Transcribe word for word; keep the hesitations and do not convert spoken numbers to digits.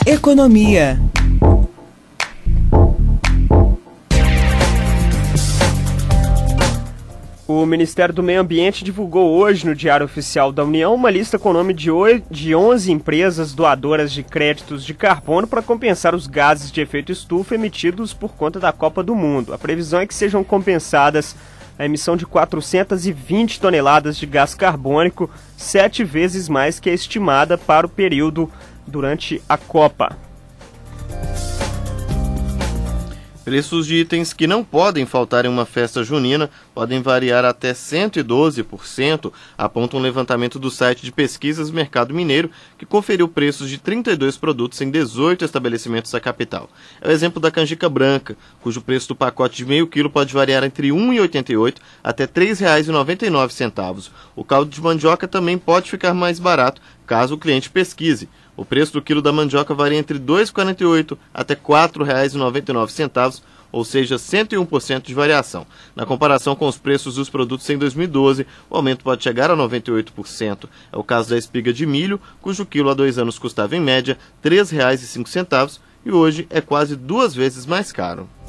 Economia. O Ministério do Meio Ambiente divulgou hoje no Diário Oficial da União uma lista com o nome de, oito, de onze empresas doadoras de créditos de carbono para compensar os gases de efeito estufa emitidos por conta da Copa do Mundo. A previsão é que sejam compensadas a emissão de quatrocentas e vinte toneladas de gás carbônico, sete vezes mais que a estimada para o período durante a Copa. Preços de itens que não podem faltar em uma festa junina podem variar até cento e doze por cento, aponta um levantamento do site de pesquisas Mercado Mineiro, que conferiu preços de trinta e dois produtos em dezoito estabelecimentos da capital. É o exemplo da canjica branca, cujo preço do pacote de meio quilo pode variar entre um real e oitenta e oito centavos até três reais e noventa e nove centavos. O caldo de mandioca também pode ficar mais barato, caso o cliente pesquise. O preço do quilo da mandioca varia entre dois reais e quarenta e oito centavos até quatro reais e noventa e nove centavos, ou seja, cento e um por cento de variação. Na comparação com os preços dos produtos em dois mil e doze, o aumento pode chegar a noventa e oito por cento. É o caso da espiga de milho, cujo quilo há dois anos custava em média três reais e cinco centavos e hoje é quase duas vezes mais caro.